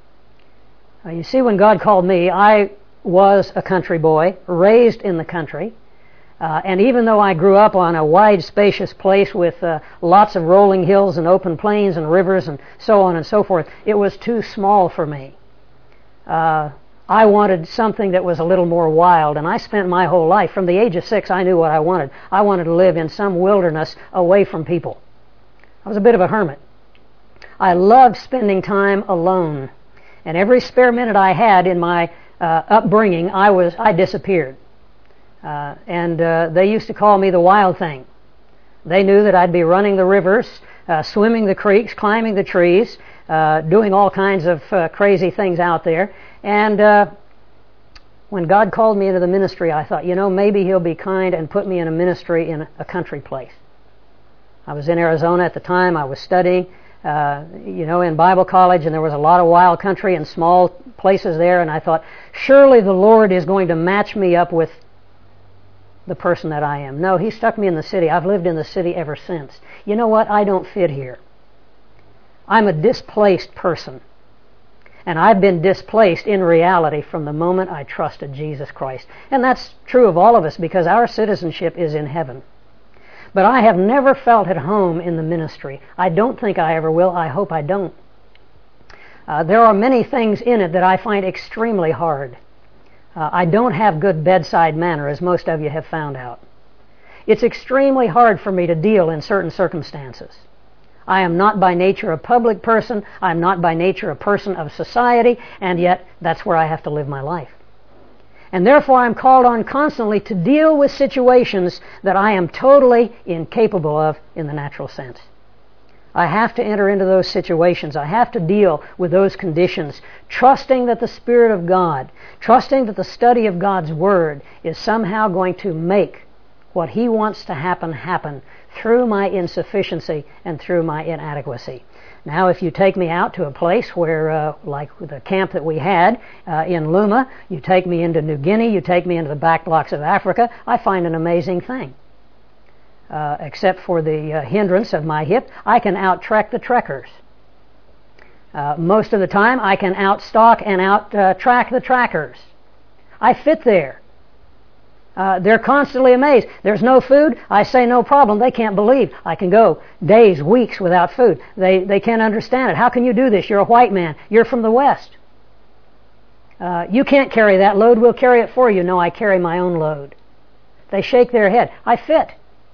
Speaker 1: You see, when God called me, I was a country boy, raised in the country. And even though I grew up on a wide, spacious place with lots of rolling hills and open plains and rivers and so on and so forth, it was too small for me. I wanted something that was a little more wild, and I spent my whole life, from the age of 6, I knew what I wanted. I wanted to live in some wilderness away from people. I was a bit of a hermit. I loved spending time alone, and every spare minute I had in my upbringing, I disappeared. And they used to call me the wild thing. They knew that I'd be running the rivers, swimming the creeks, climbing the trees, doing all kinds of crazy things out there. And when God called me into the ministry, I thought, maybe He'll be kind and put me in a ministry in a country place. I was in Arizona at the time. I was studying, in Bible college, and there was a lot of wild country and small places there. And I thought, surely the Lord is going to match me up with the person that I am. No, He stuck me in the city. I've lived in the city ever since. You know what? I don't fit here. I'm a displaced person. And I've been displaced in reality from the moment I trusted Jesus Christ. And that's true of all of us, because our citizenship is in heaven. But I have never felt at home in the ministry. I don't think I ever will. I hope I don't. There are many things in it that I find extremely hard. I don't have good bedside manner, as most of you have found out. It's extremely hard for me to deal in certain circumstances. I am not by nature a public person. I'm not by nature a person of society, and yet that's where I have to live my life. And therefore I'm called on constantly to deal with situations that I am totally incapable of in the natural sense. I have to enter into those situations. I have to deal with those conditions, trusting that the Spirit of God, trusting that the study of God's Word is somehow going to make what He wants to happen through my insufficiency and through my inadequacy. Now, if you take me out to a place where, like the camp that we had in Luma, you take me into New Guinea, you take me into the back blocks of Africa, I find an amazing thing. Except for the hindrance of my hip, I can out-trek the trekkers. Most of the time, I can out-stalk and out-track the trackers. I fit there. They're constantly amazed. There's no food. I say no problem. They can't believe. I can go days, weeks without food. They can't understand it. How can you do this? You're a white man. You're from the West. You can't carry that load. We'll carry it for you. No, I carry my own load. They shake their head. I fit.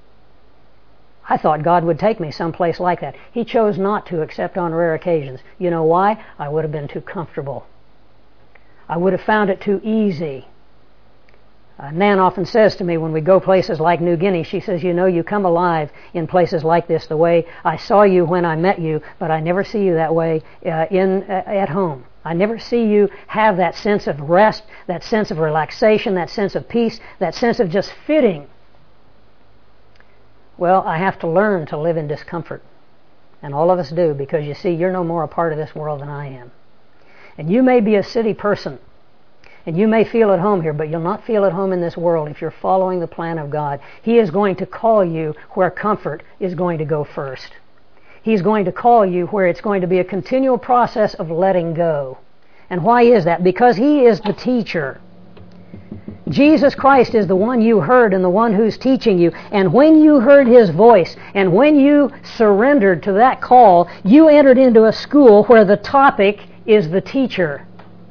Speaker 1: I thought God would take me someplace like that. He chose not to, except on rare occasions. You know why? I would have been too comfortable. I would have found it too easy. Nan often says to me when we go places like New Guinea, she says, you come alive in places like this the way I saw you when I met you, but I never see you that way at home. I never see you have that sense of rest, that sense of relaxation, that sense of peace, that sense of just fitting. Well, I have to learn to live in discomfort. And all of us do, because you see, you're no more a part of this world than I am. And you may be a city person, and you may feel at home here, but you'll not feel at home in this world if you're following the plan of God. He is going to call you where comfort is going to go first. He's going to call you where it's going to be a continual process of letting go. And why is that? Because He is the teacher. Jesus Christ is the one you heard and the one who's teaching you. And when you heard His voice and when you surrendered to that call, you entered into a school where the topic is the teacher.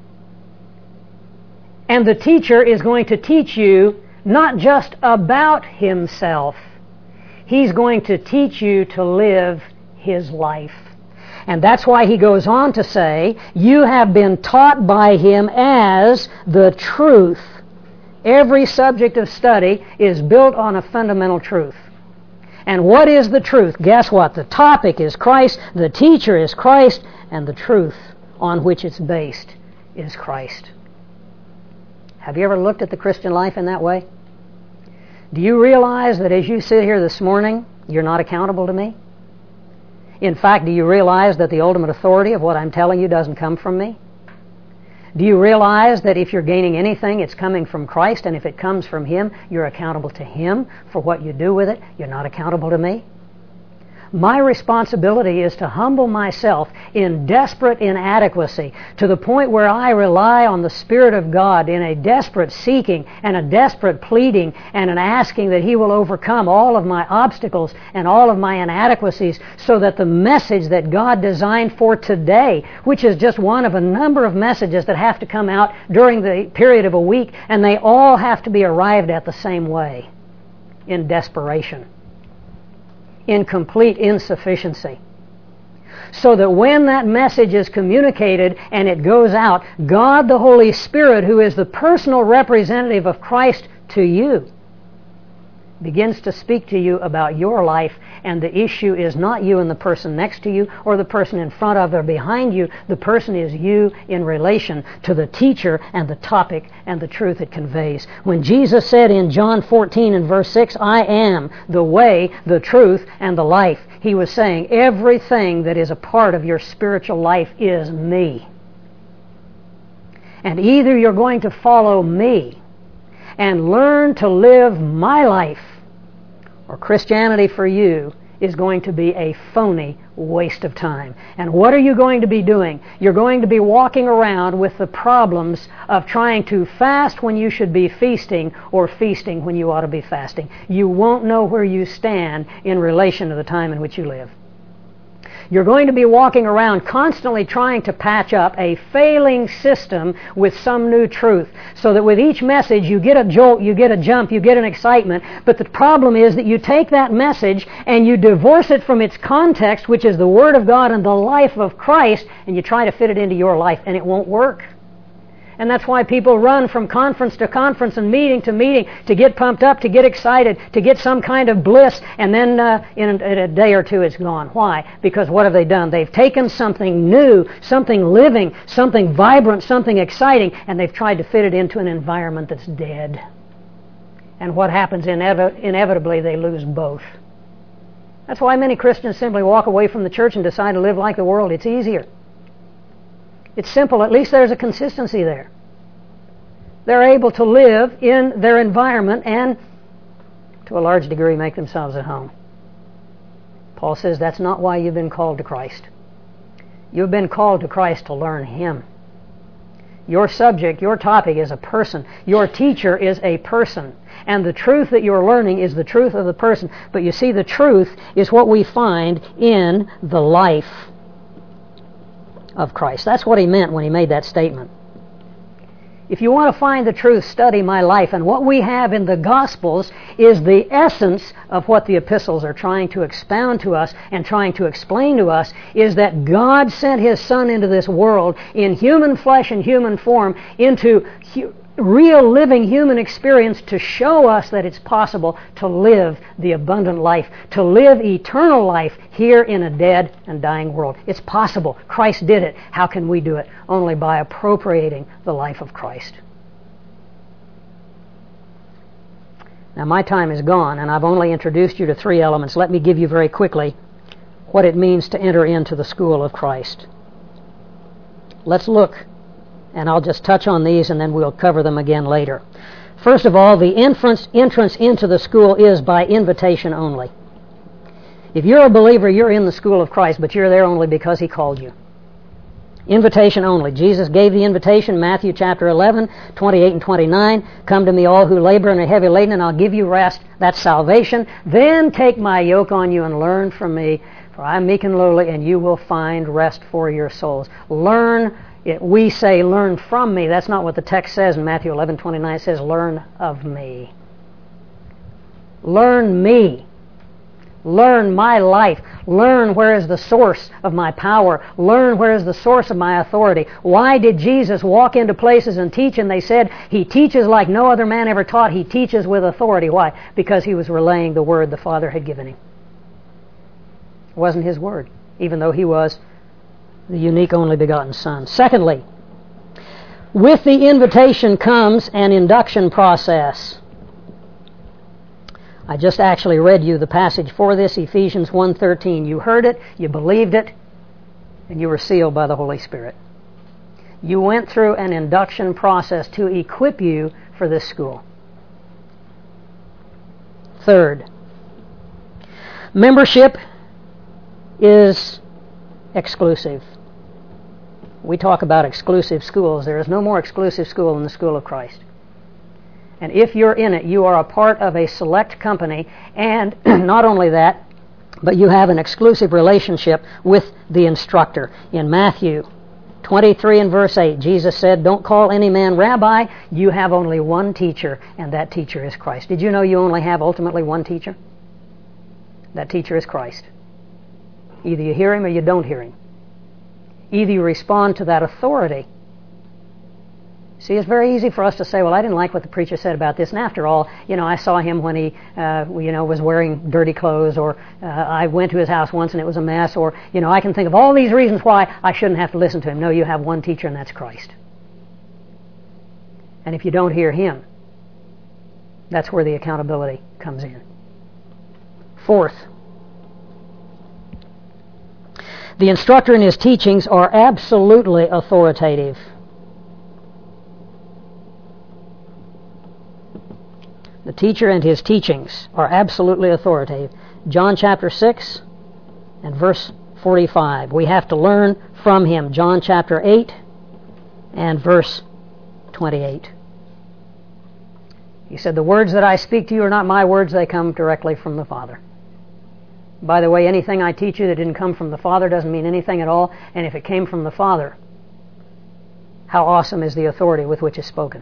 Speaker 1: And the teacher is going to teach you not just about Himself. He's going to teach you to live His life. And that's why He goes on to say, you have been taught by Him as the truth. Every subject of study is built on a fundamental truth. And what is the truth? Guess what? The topic is Christ, the teacher is Christ, and the truth on which it's based is Christ. Have you ever looked at the Christian life in that way? Do you realize that as you sit here this morning, you're not accountable to me? In fact, do you realize that the ultimate authority of what I'm telling you doesn't come from me? Do you realize that if you're gaining anything, it's coming from Christ, and if it comes from Him, you're accountable to Him for what you do with it? You're not accountable to me? My responsibility is to humble myself in desperate inadequacy to the point where I rely on the Spirit of God in a desperate seeking and a desperate pleading and an asking that He will overcome all of my obstacles and all of my inadequacies so that the message that God designed for today, which is just one of a number of messages that have to come out during the period of a week, and they all have to be arrived at the same way, in desperation, in complete insufficiency. So that when that message is communicated and it goes out, God the Holy Spirit, who is the personal representative of Christ to you, begins to speak to you about your life, and the issue is not you and the person next to you or the person in front of or behind you. The person is you in relation to the teacher and the topic and the truth it conveys. When Jesus said in John 14 and verse 6, I am the way, the truth, and the life, He was saying everything that is a part of your spiritual life is me. And either you're going to follow me and learn to live my life, or Christianity for you is going to be a phony waste of time. And what are you going to be doing? You're going to be walking around with the problems of trying to fast when you should be feasting, or feasting when you ought to be fasting. You won't know where you stand in relation to the time in which you live. You're going to be walking around constantly trying to patch up a failing system with some new truth, so that with each message you get a jolt, you get a jump, you get an excitement. But the problem is that you take that message and you divorce it from its context, which is the Word of God and the life of Christ, and you try to fit it into your life, and it won't work. And that's why people run from conference to conference and meeting to meeting to get pumped up, to get excited, to get some kind of bliss, and then in a day or two it's gone. Why? Because what have they done? They've taken something new, something living, something vibrant, something exciting, and they've tried to fit it into an environment that's dead. And what happens inevitably, they lose both. That's why many Christians simply walk away from the church and decide to live like the world. It's easier. It's simple. At least there's a consistency there. They're able to live in their environment and, to a large degree, make themselves at home. Paul says that's not why you've been called to Christ. You've been called to Christ to learn Him. Your subject, your topic is a person. Your teacher is a person. And the truth that you're learning is the truth of the person. But you see, the truth is what we find in the life of Christ. That's what he meant when he made that statement. If you want to find the truth, study my life. And what we have in the Gospels is the essence of what the epistles are trying to expound to us and trying to explain to us, is that God sent His Son into this world in human flesh and human form, into real living human experience, to show us that it's possible to live the abundant life, to live eternal life here in a dead and dying world. It's possible. Christ did it. How can we do it? Only by appropriating the life of Christ. Now my time is gone, and I've only introduced you to 3 elements. Let me give you very quickly what it means to enter into the school of Christ. Let's look, and I'll just touch on these and then we'll cover them again later. First of all, the entrance into the school is by invitation only. If you're a believer, you're in the school of Christ, but you're there only because He called you. Invitation only. Jesus gave the invitation, Matthew chapter 11, 28 and 29. Come to me all who labor and are heavy laden, and I'll give you rest. That's salvation. Then take my yoke on you and learn from me, for I am meek and lowly, and you will find rest for your souls. We say learn from me. That's not what the text says in Matthew 11, 29. It says learn of me. Learn me. Learn my life. Learn where is the source of my power. Learn where is the source of my authority. Why did Jesus walk into places and teach? And they said, He teaches like no other man ever taught. He teaches with authority. Why? Because He was relaying the word the Father had given Him. It wasn't His word, even though He was the unique only begotten Son. Secondly, with the invitation comes an induction process. I just actually read you the passage for this, Ephesians 1:13. You heard it, you believed it, and you were sealed by the Holy Spirit. You went through an induction process to equip you for this school. Third, membership is exclusive. We talk about exclusive schools. There is no more exclusive school than the school of Christ. And if you're in it, you are a part of a select company, and not only that, but you have an exclusive relationship with the instructor. In Matthew 23 and verse 8, Jesus said, don't call any man rabbi, you have only one teacher, and that teacher is Christ. Did you know you only have ultimately one teacher? That teacher is Christ. Either you hear Him or you don't hear Him. Either you respond to that authority. See, it's very easy for us to say, well, I didn't like what the preacher said about this, and after all, I saw him when he, was wearing dirty clothes, or I went to his house once and it was a mess, or, I can think of all these reasons why I shouldn't have to listen to him. No, you have one teacher, and that's Christ. And if you don't hear Him, that's where the accountability comes in. Fourth, the instructor and his teachings are absolutely authoritative. The teacher and his teachings are absolutely authoritative. John chapter 6 and verse 45. We have to learn from him. John chapter 8 and verse 28. He said, the words that I speak to you are not my words, they come directly from the Father. By the way, anything I teach you that didn't come from the Father doesn't mean anything at all, and if it came from the Father, how awesome is the authority with which it's spoken.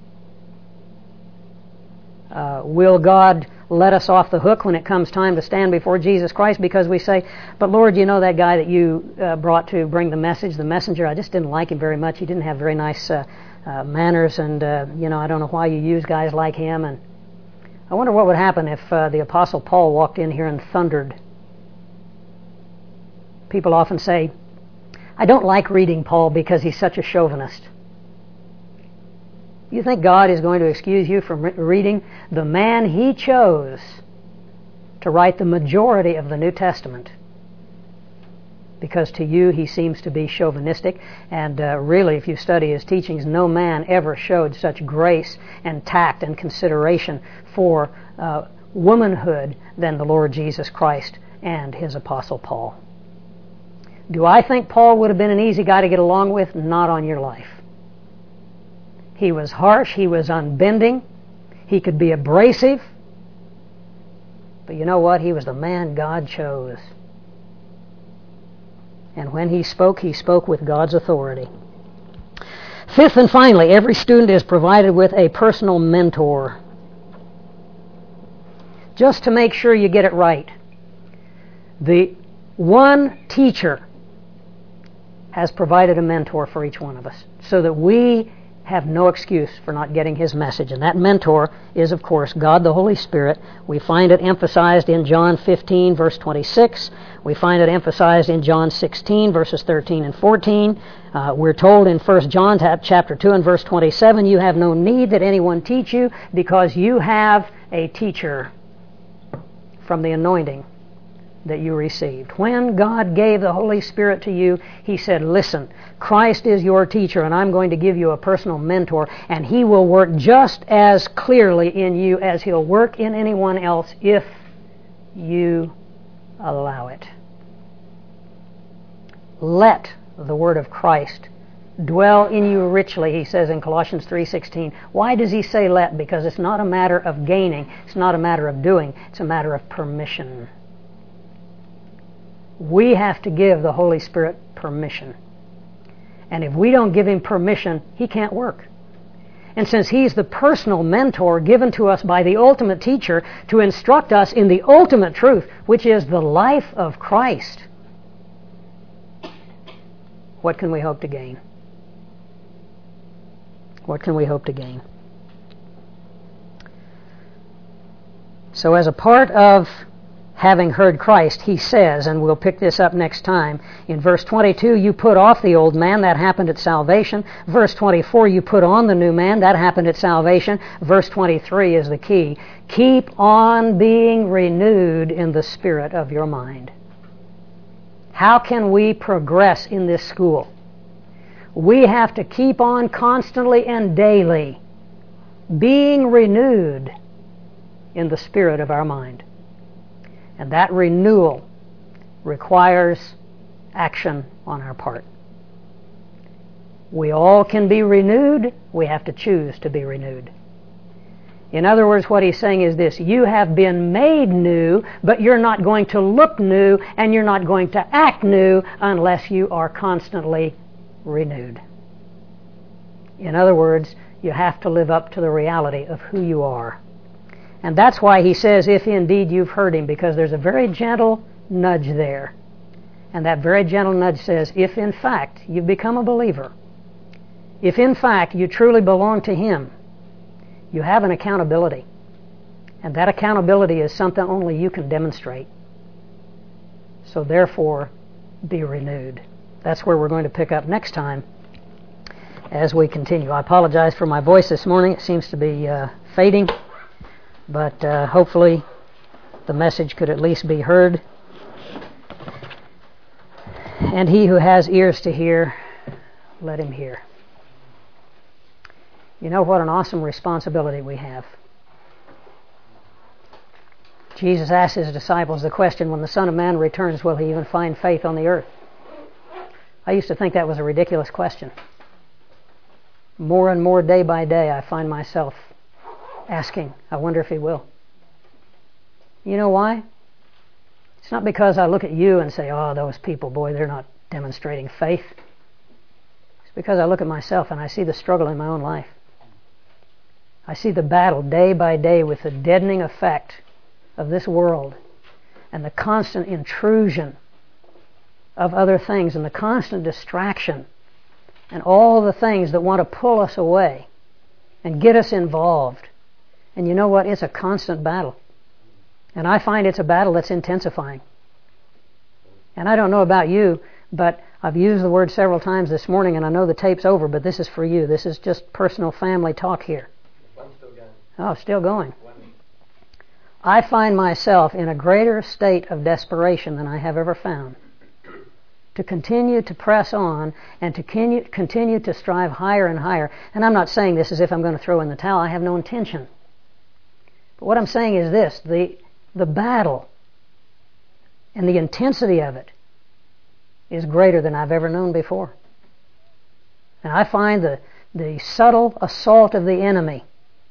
Speaker 1: Will God let us off the hook when it comes time to stand before Jesus Christ because we say, but Lord, that guy that you brought to bring the message, the messenger, I just didn't like him very much. He didn't have very nice manners, and I don't know why you use guys like him. And I wonder what would happen if the Apostle Paul walked in here and thundered. People often say, I don't like reading Paul because he's such a chauvinist. You think God is going to excuse you from reading the man He chose to write the majority of the New Testament? Because to you he seems to be chauvinistic, and really, if you study his teachings, no man ever showed such grace and tact and consideration for womanhood than the Lord Jesus Christ and His Apostle Paul. Do I think Paul would have been an easy guy to get along with? Not on your life. He was harsh, he was unbending, he could be abrasive, but you know what? He was the man God chose. And when he spoke with God's authority. Fifth and finally, every student is provided with a personal mentor. Just to make sure you get it right, the one teacher has provided a mentor for each one of us so that we have no excuse for not getting his message. And that mentor is, of course, God the Holy Spirit. We find it emphasized in John 15, verse 26. We find it emphasized in John 16, verses 13 and 14. We're told in 1 John chapter 2 and verse 27, you have no need that anyone teach you because you have a teacher from the anointing that you received. When God gave the Holy Spirit to you, He said, listen, Christ is your teacher, and I'm going to give you a personal mentor, and He will work just as clearly in you as He'll work in anyone else if you allow it. Let the Word of Christ dwell in you richly, he says in Colossians 3:16. Why does he say let? Because it's not a matter of gaining. It's not a matter of doing. It's a matter of permission. We have to give the Holy Spirit permission. And if we don't give Him permission, He can't work. And since He's the personal mentor given to us by the ultimate teacher to instruct us in the ultimate truth, which is the life of Christ, what can we hope to gain? What can we hope to gain? So as a part of having heard Christ, he says, and we'll pick this up next time, in verse 22, you put off the old man, that happened at salvation. Verse 24, you put on the new man, that happened at salvation. Verse 23 is the key. Keep on being renewed in the spirit of your mind. How can we progress in this school? We have to keep on constantly and daily being renewed in the spirit of our mind. And that renewal requires action on our part. We all can be renewed. We have to choose to be renewed. In other words, what he's saying is this: you have been made new, but you're not going to look new and you're not going to act new unless you are constantly renewed. In other words, you have to live up to the reality of who you are. And that's why he says, if indeed you've heard Him, because there's a very gentle nudge there. And that very gentle nudge says, if in fact you've become a believer, if in fact you truly belong to Him, you have an accountability. And that accountability is something only you can demonstrate. So therefore, be renewed. That's where we're going to pick up next time as we continue. I apologize for my voice this morning. It seems to be fading. But hopefully the message could at least be heard. And he who has ears to hear, let him hear. You know what an awesome responsibility we have. Jesus asked His disciples the question, when the Son of Man returns, will He even find faith on the earth? I used to think that was a ridiculous question. More and more day by day I find myself asking, I wonder if He will. You know why? It's not because I look at you and say, oh, those people, boy, they're not demonstrating faith. It's because I look at myself and I see the struggle in my own life. I see the battle day by day with the deadening effect of this world and the constant intrusion of other things and the constant distraction and all the things that want to pull us away and get us involved. And you know what? It's a constant battle. And I find it's a battle that's intensifying. And I don't know about you, but I've used the word several times this morning, and I know the tape's over, but this is for you. This is just personal family talk here. Oh, still going. I find myself in a greater state of desperation than I have ever found to continue to press on and to continue to strive higher and higher. And I'm not saying this as if I'm going to throw in the towel. I have no intention. But what I'm saying is this: the battle and the intensity of it is greater than I've ever known before. And I find the subtle assault of the enemy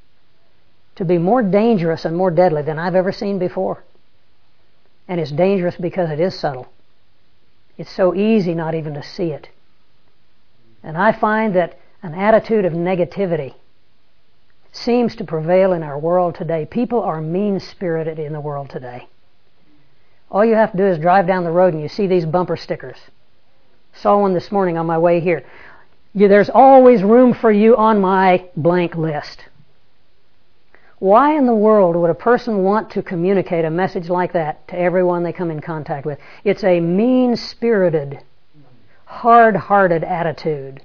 Speaker 1: to be more dangerous and more deadly than I've ever seen before. And it's dangerous because it is subtle. It's so easy not even to see it. And I find that an attitude of negativity seems to prevail in our world today. People are mean-spirited in the world today. All you have to do is drive down the road and you see these bumper stickers. Saw one this morning on my way here. There's always room for you on my blank list. Why in the world would a person want to communicate a message like that to everyone they come in contact with? It's a mean-spirited, hard-hearted attitude.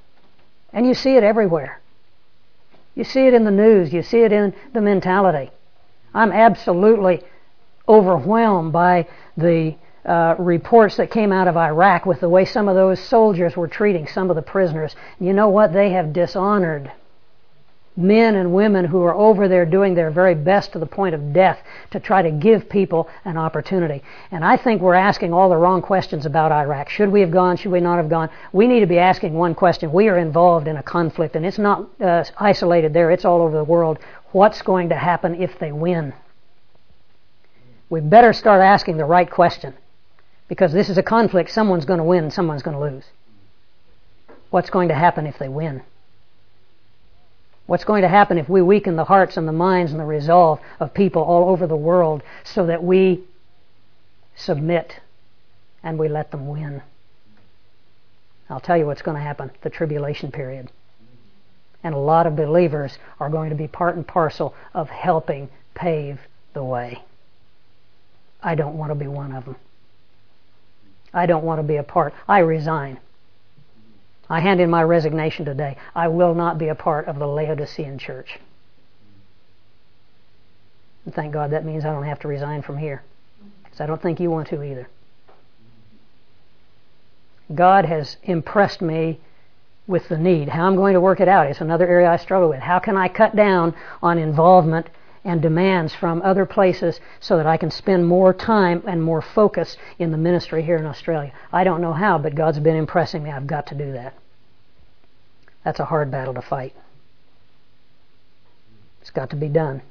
Speaker 1: And you see it everywhere. You see it in the news. You see it in the mentality. I'm absolutely overwhelmed by the reports that came out of Iraq with the way some of those soldiers were treating some of the prisoners. You know what? They have dishonored men and women who are over there doing their very best to the point of death to try to give people an opportunity. And I think we're asking all the wrong questions about Iraq. Should we have gone? Should we not have gone? We need to be asking one question. We are involved in a conflict, and it's not isolated there. It's all over the world. What's going to happen if they win? We better start asking the right question, because this is a conflict. Someone's going to win and someone's going to lose. What's going to happen if they win? What's going to happen if we weaken the hearts and the minds and the resolve of people all over the world so that we submit and we let them win? I'll tell you what's going to happen. The tribulation period. And a lot of believers are going to be part and parcel of helping pave the way. I don't want to be one of them. I don't want to be a part. I resign. I hand in my resignation today. I will not be a part of the Laodicean church. And thank God that means I don't have to resign from here, because I don't think you want to either. God has impressed me with the need. How I'm going to work it out is another area I struggle with. How can I cut down on involvement and demands from other places so that I can spend more time and more focus in the ministry here in Australia? I don't know how, but God's been impressing me. I've got to do that. That's a hard battle to fight. It's got to be done.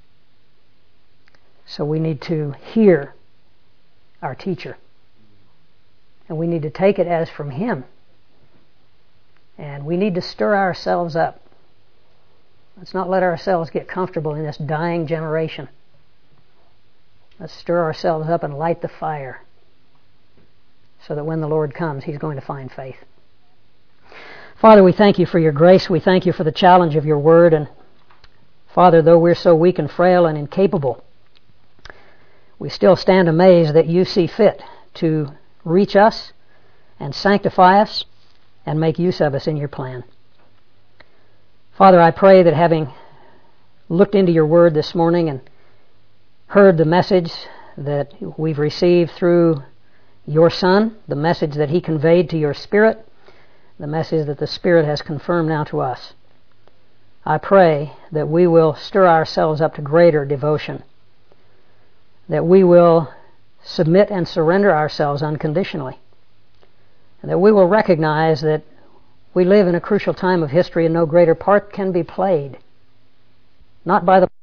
Speaker 1: So we need to hear our teacher. And we need to take it as from him. And we need to stir ourselves up. Let's not let ourselves get comfortable in this dying generation. Let's stir ourselves up and light the fire so that when the Lord comes, he's going to find faith. Father, we thank you for your grace. We thank you for the challenge of your word. And Father, though we're so weak and frail and incapable, we still stand amazed that you see fit to reach us and sanctify us and make use of us in your plan. Father, I pray that having looked into your word this morning and heard the message that we've received through your Son, the message that he conveyed to your Spirit, the message that the Spirit has confirmed now to us, I pray that we will stir ourselves up to greater devotion, that we will submit and surrender ourselves unconditionally, and that we will recognize that we live in a crucial time of history and no greater part can be played, not by the